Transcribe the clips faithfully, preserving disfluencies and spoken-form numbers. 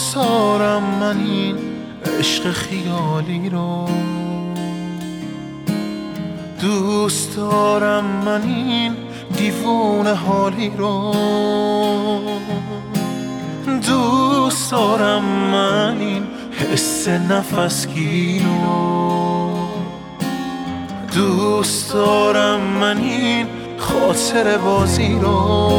دوست دارم من این عشق خیالی رو، دوست دارم من این دیوونه حالی رو، دوست دارم من این حس نفسگیر رو، دوست دارم من این خاطر بازی رو.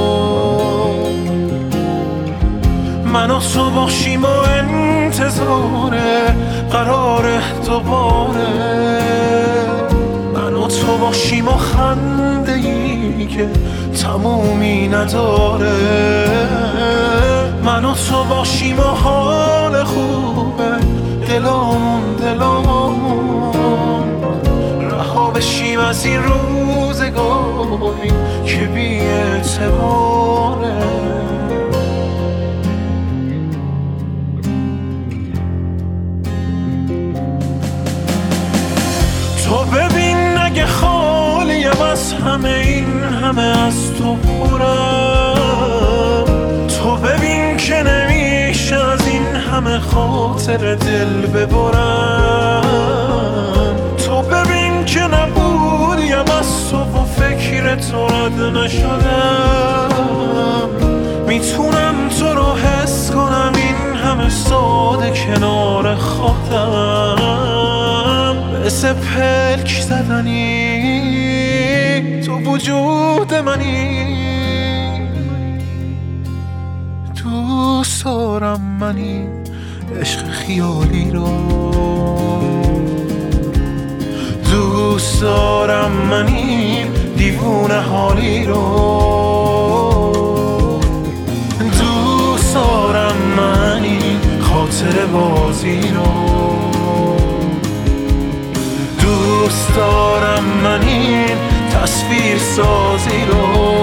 من و تو باشیم و انتظار قرار دوباره، من و تو باشیم و خنده ای که تمومی نداره، من و تو باشیم و حال خوبه دلامون دلامون، رها بشیم از این روزگاری که بی اعتباره. تو ببین اگه خالیم از همه این همه از تو پرم، تو ببین که نمیشه از این همه خاطر دل ببرم، تو ببین که نبودیم از تو و فکر تو رد نشدم، میتونم تو رو حس کنم این همه ساده کنار خودم، مثل پلک زدنی تو وجود منی. دوست دارم من این عشق خیالی رو، دوست دارم من این دیوونه حالی رو، دوست دارم من این خاطر بازی رو، دوست دارم من این تصویر سازی رو.